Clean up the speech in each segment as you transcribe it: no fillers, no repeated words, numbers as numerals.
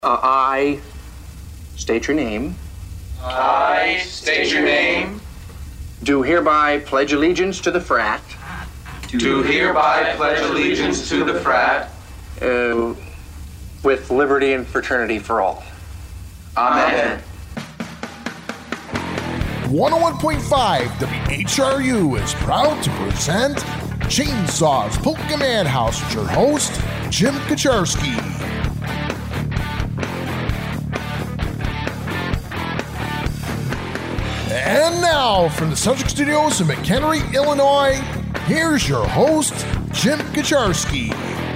I state your name. I state your name. Do hereby pledge allegiance to the frat. Do hereby pledge allegiance to the frat. With liberty and fraternity for all. Amen. 101.5 WHRU is proud to present Chainsaws Polka Madhouse with your host, Jim Kaczarski. And now, from the Subject Studios in McHenry, Illinois, here's your host, Jim Kaczarski.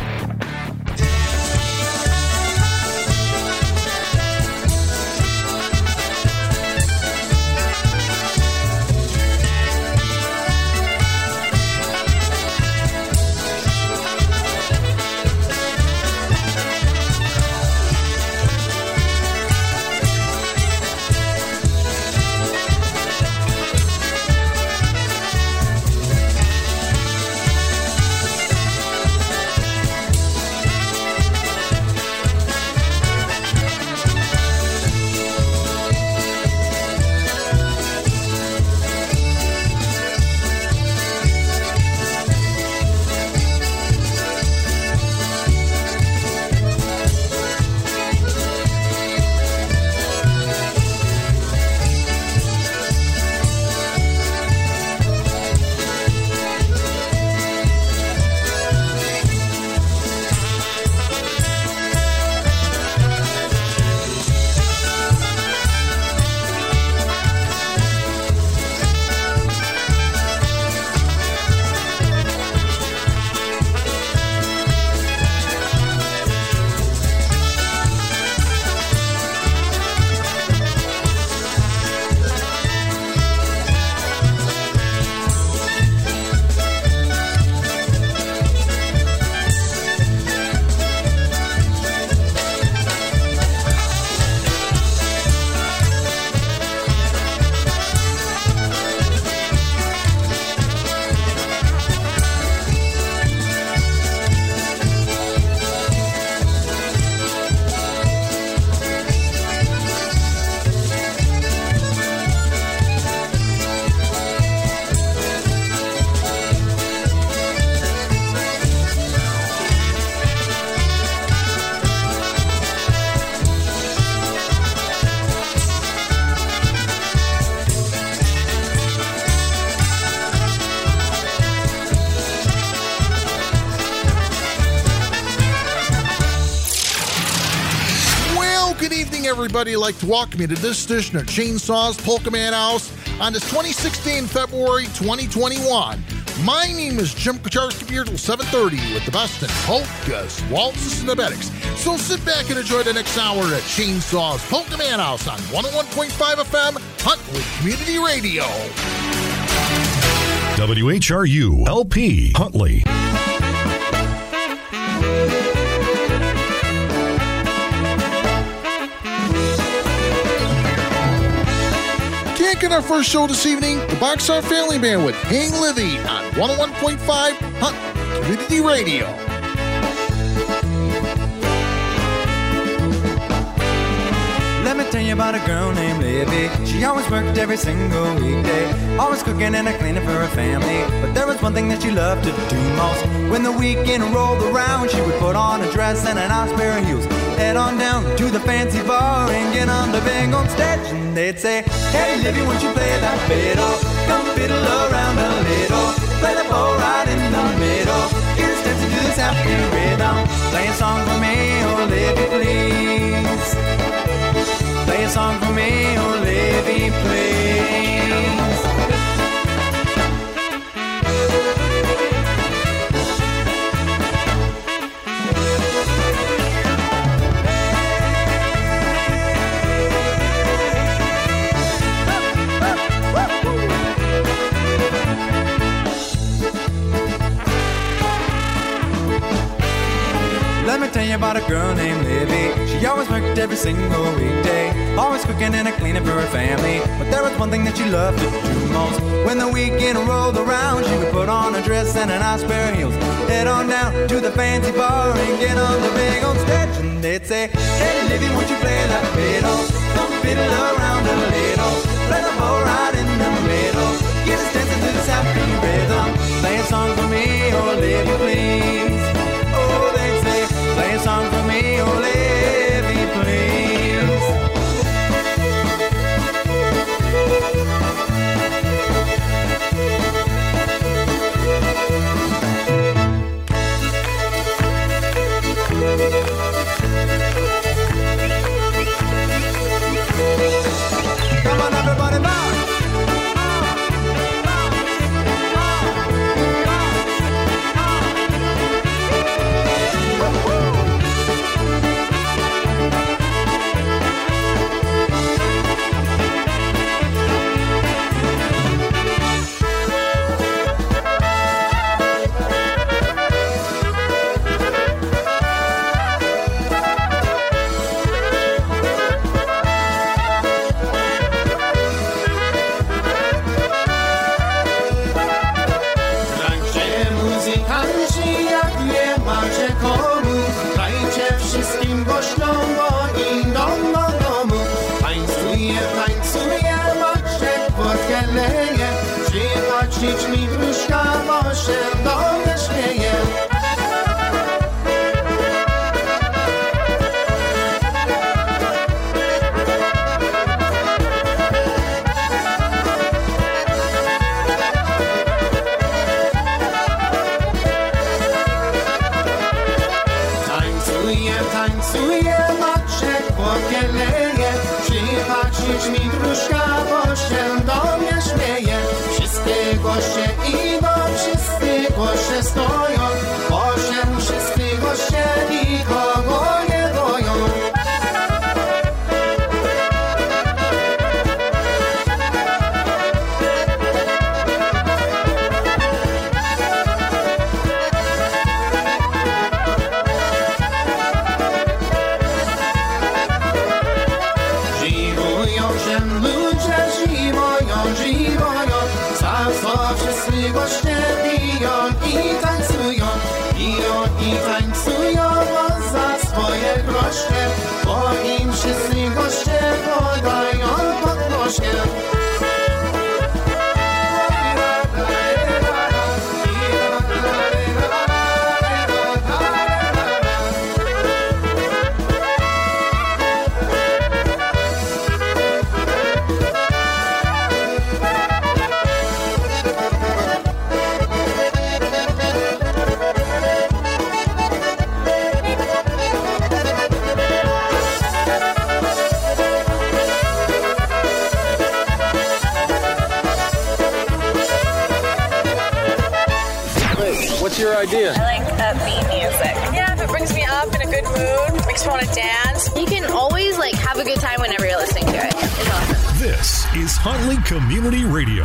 Everybody, I'd like to welcome you to this edition of Chainsaws Polka Madhouse on this 2016 February 2021. My name is Jim Kaczarski here till 7:30 with the best in polkas, waltzes, and abetics. So sit back and enjoy the next hour at Chainsaws Polka Madhouse on 101.5 FM, Huntley Community Radio. WHRU LP Huntley. In our first show this evening, the Boxcar Family Band with Hang Livy on 101.5 Hunt Community Radio. Let me tell you about a girl named Livy. She always worked every single weekday, always cooking and cleaning for her family. But there was one thing that she loved to do most. When the weekend rolled around, she would put on a dress and a nice pair of heels, head on down to the fancy bar and get on the big old stage. And they'd say, hey Livy, won't you play that fiddle? Come fiddle around a little, play the bow right in the middle, get a step to do this happy rhythm. Play a song for me, oh Livy, please. Play a song for me, oh Livy, please. Let me tell you about a girl named Livy. She always always worked every single weekday, always cooking and cleaning for her family. But there was one thing that she loved to do most. When the weekend rolled around, she would put on a dress and a nice pair of heels, head on down to the fancy bar and get on the big old stage. And they'd say, hey, Livy, won't you play that fiddle? Don't fiddle around a little. Play the bow right in the middle. Get us dancing to this happy rhythm. Play a song for me, oh, Livy, please. Oh, they'd say, play a song for me, oh, Livy, please. Come on, everybody, bounce! Patrzeć mi wróżka, bo się do mnie śmieje. Tańcuje, Maciek pokieleje. Patrzeć mi wróżka, bo się do mnie śmieje. Wszyscy goście idą, wszyscy goście stoją. Osiem wszyscy goście nikogo nie boją. Wszyscy goście piją i tańcują za swoje grosze, bo im wszyscy goście podają podnośnie. What's your idea? I like upbeat music. Yeah, if it brings me up in a good mood, makes me want to dance. You can always have a good time whenever you're listening to it. It's awesome. This is Huntley Community Radio.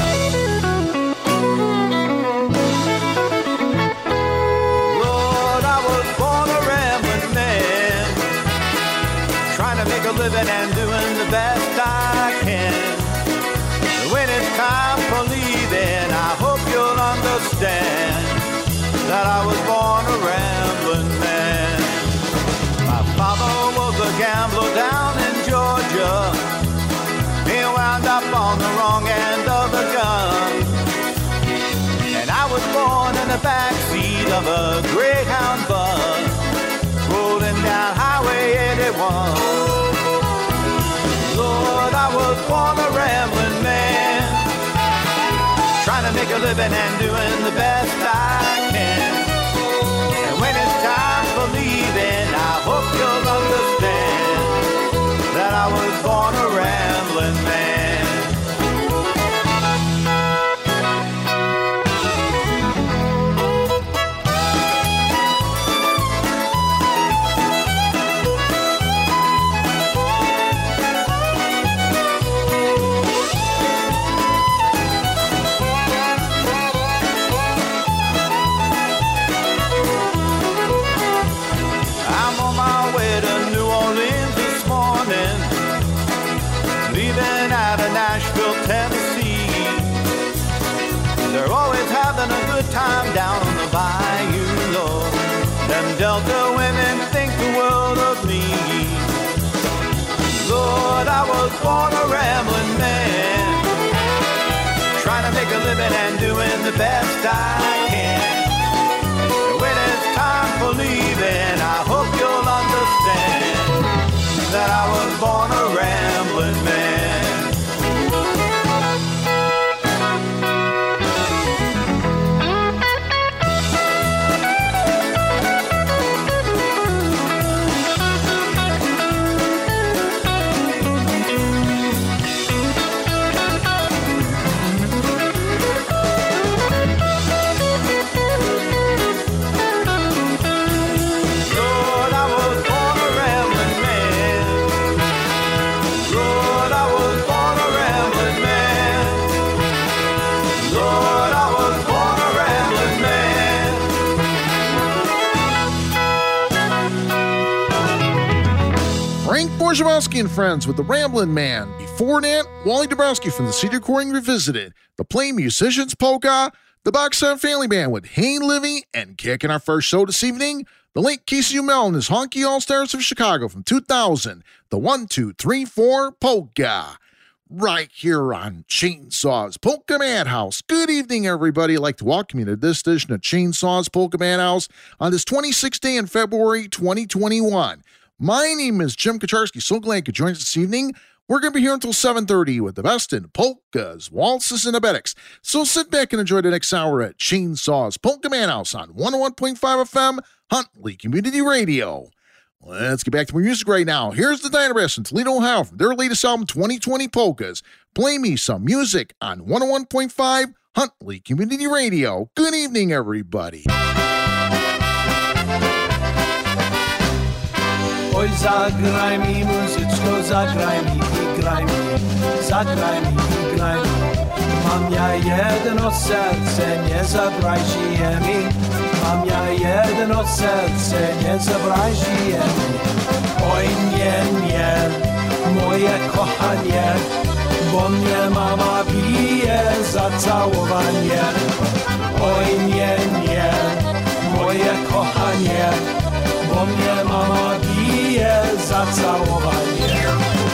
Lord, I was born a rambling man, trying to make a living and doing the best I can. When it's time for leaving, I hope you'll understand that I was born a rambling man. My father was a gambler down in Georgia. He wound up on the wrong end of the gun. And I was born in the backseat of a Greyhound bus, rolling down Highway 81. Lord, I was born a rambling man, trying to make a living and doing the best I can. And when it's time for leaving, I hope you'll understand that I was born a rambling man. I'm on my way to New Orleans. born a rambling man, trying to make a living and doing the best I can. When it's time for leaving, I hope you'll understand that I was born a rambling man. Borzybowski and Friends with the Ramblin' Man. Before that, Wally Dabrowski from the CD Recording Revisited, the Play Musicians Polka, the Boxer Family Band with Hain Livy, and kicking our first show this evening, the late Casey Umel and his Honky All-Stars of Chicago from 2000, the 1, 2, 3, 4 Polka. Right here on Chainsaws Polka Madhouse. Good evening, everybody. I'd like to welcome you to this edition of Chainsaws Polka Madhouse on this 26th day in February 2021. My name is Jim Kacharski. So glad you could join us this evening. We're going to be here until 7:30 with the best in polkas, waltzes, and abetics. So sit back and enjoy the next hour at Chainsaws Polka Madhouse on 101.5 FM, Huntley Community Radio. Let's get back to my music right now. Here's the Dynabrass in Toledo, Ohio from their latest album, 2020 Polkas. Play me some music on 101.5 Huntley Community Radio. Good evening, everybody. Oj, zagraj mi muzyczko, zagraj mi, graj mi, zagraj mi, graj mi. Mam ja jedno serce, nie zabrajcie mi. Mam ja jedno serce, nie zabrajcie mi. Oj, nie, nie, moje kochanie, bo mnie mama bije za całowanie. Oj, nie, nie, moje kochanie, bo mnie mama bije za całowanie.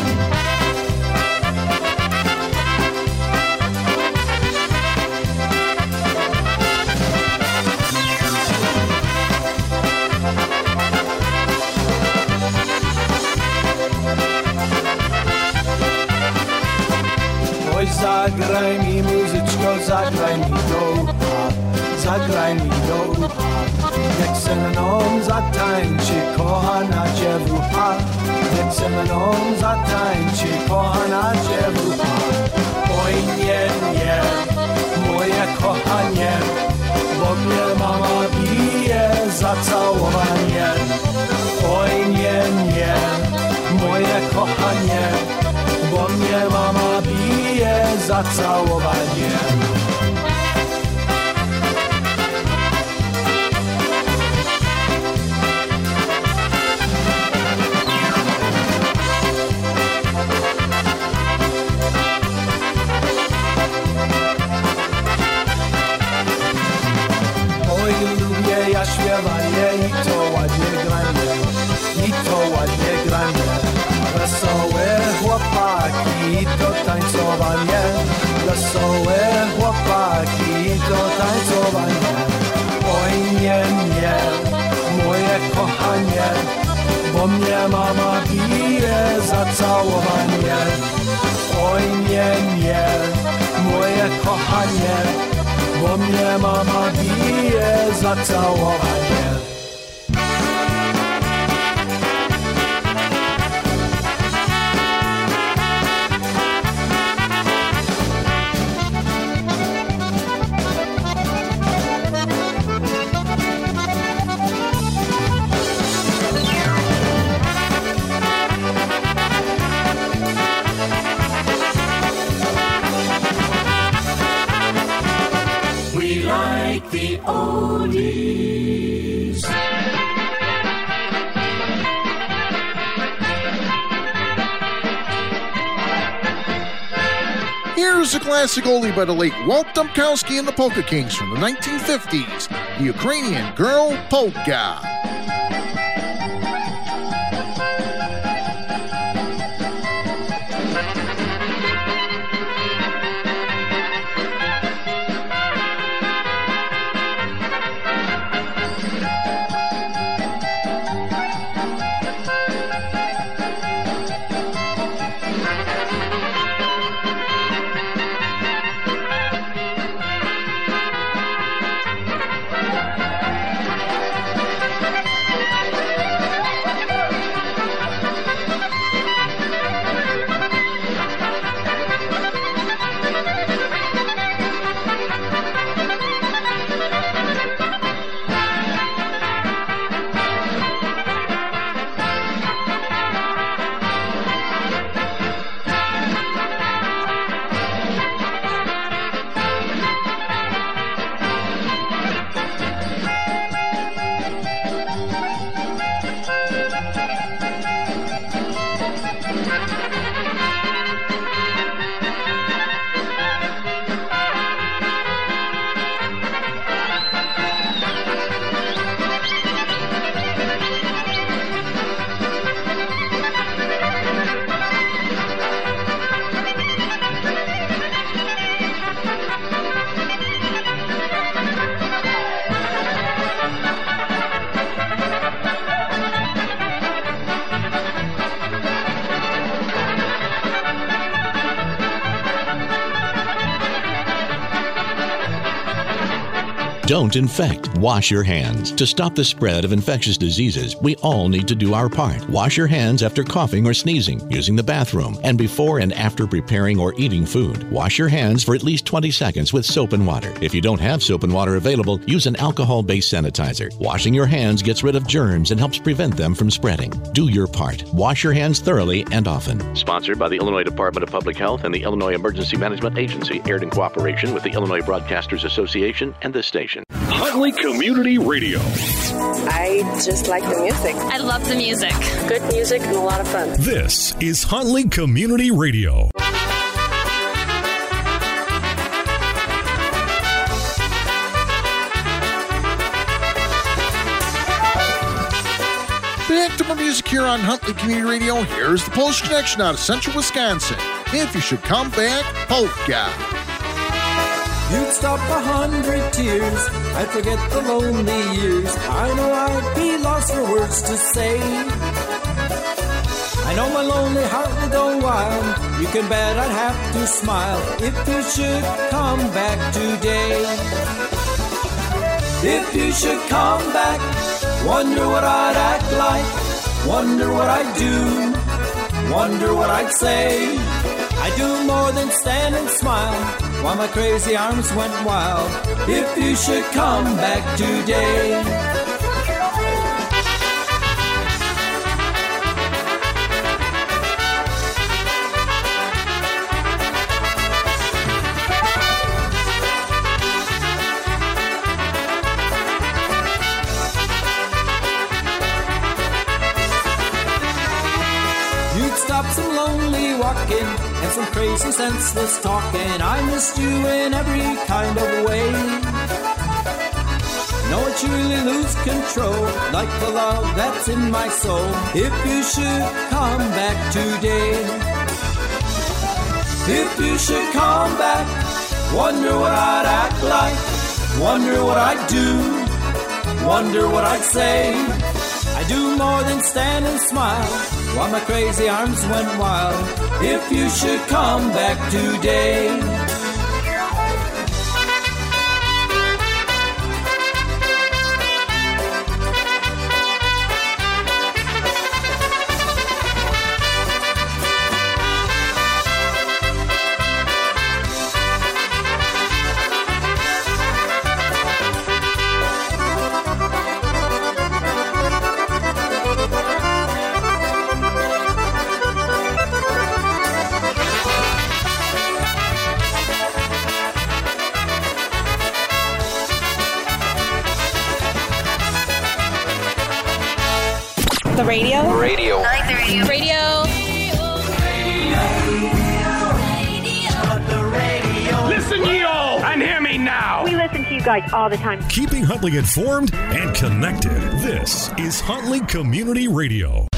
Oj, zagraj mi muzyczko, zagraj mi do ucha, zagraj mi do ucha. Jak se mną zatańczy kochana dziewucha, jak se mną zatańczy kochana dziewucha. Oj, nie, nie, moje kochanie, bo mnie mama bije za całowanie. Oj, nie, nie, moje kochanie, bo mnie mama bije za całowanie. Lubię ja śpiewanie i to ładnie granie, i to ładnie granie. Wesołe chłopaki i to tańcowanie, wesołe chłopaki i to tańcowanie. Oj, nie, nie, moje kochanie, bo mnie mama bije za całowanie. Oj, nie, nie, moje kochanie, bo mnie mama bije za całowanie. The oldies. Here's a classic oldie by the late Walt Dumkowski and the Polka Kings from the 1950s, the Ukrainian Girl Polka. Don't infect. Wash your hands. To stop the spread of infectious diseases, we all need to do our part. Wash your hands after coughing or sneezing, using the bathroom, and before and after preparing or eating food. Wash your hands for at least 20 seconds with soap and water. If you don't have soap and water available, use an alcohol-based sanitizer. Washing your hands gets rid of germs and helps prevent them from spreading. Do your part. Wash your hands thoroughly and often. Sponsored by the Illinois Department of Public Health and the Illinois Emergency Management Agency, aired in cooperation with the Illinois Broadcasters Association and this station. Huntley Community Radio. I just like the music. I love the music. Good music and a lot of fun. This is Huntley Community Radio. Back to more music here on Huntley Community Radio. Here's the Polish Connection out of Central Wisconsin. If you should come back, polka. You'd stop 100 tears, I'd forget the lonely years. I know I'd be lost for words to say. I know my lonely heart would go wild. You can bet I'd have to smile if you should come back today. If you should come back, wonder what I'd act like, wonder what I'd do, wonder what I'd say. I do more than stand and smile while my crazy arms went wild. If you should come back today. Some lonely walking and some crazy senseless talking. I missed you in every kind of way. No, I truly lose control, like the love that's in my soul. If you should come back today. If you should come back, wonder what I'd act like, wonder what I'd do, wonder what I'd say. I do more than stand and smile while my crazy arms went wild. If you should come back today. The radio? Radio. I like the radio. Listen, ye all, and hear me now. We listen to you guys all the time. Keeping Huntley informed and connected. This is Huntley Community Radio.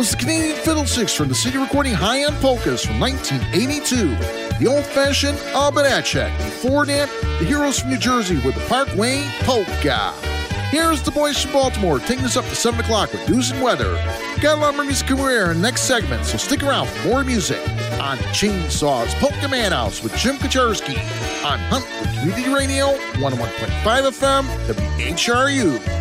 was the Canadian Fiddlesticks from the CD recording High on Polkas from 1982. The old-fashioned Albanachek. Before that, the Heroes from New Jersey with the Parkway Polka. Here's the boys from Baltimore taking us up to 7 o'clock with news and weather. Got a lot more music coming in the next segment, so stick around for more music on Chainsaws Polka Man House with Jim Kaczarski on Huntley Community Radio, 101.5 FM, WHRU.